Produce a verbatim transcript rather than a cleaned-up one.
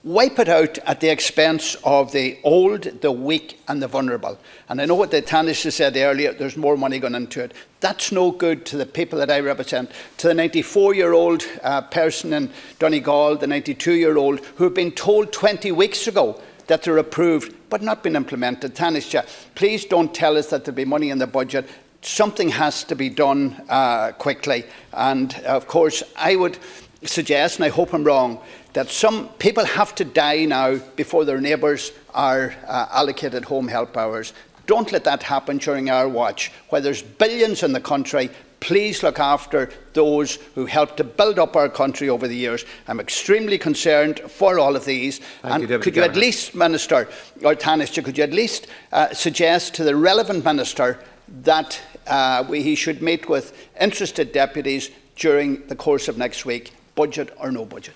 wipe it out at the expense of the old, the weak and the vulnerable. And I know what the Taoiseach said earlier, there's more money going into it. That's no good to the people that I represent, to the ninety-four-year-old uh, person in Donegal, the ninety-two-year-old, who have been told twenty weeks ago that they're approved but not been implemented. Taoiseach, please don't tell us that there'll be money in the budget. Something has to be done uh, quickly. And of course, I would suggest, and I hope I'm wrong, that some people have to die now before their neighbours are uh, allocated home help hours. Don't let that happen during our watch. While there's billions in the country, please look after those who helped to build up our country over the years. I'm extremely concerned for all of these. Thank and you, Deputy could you at Governor. least, Minister, or Taoiseach, could you at least uh, suggest to the relevant Minister that uh, we, he should meet with interested deputies during the course of next week, budget or no budget?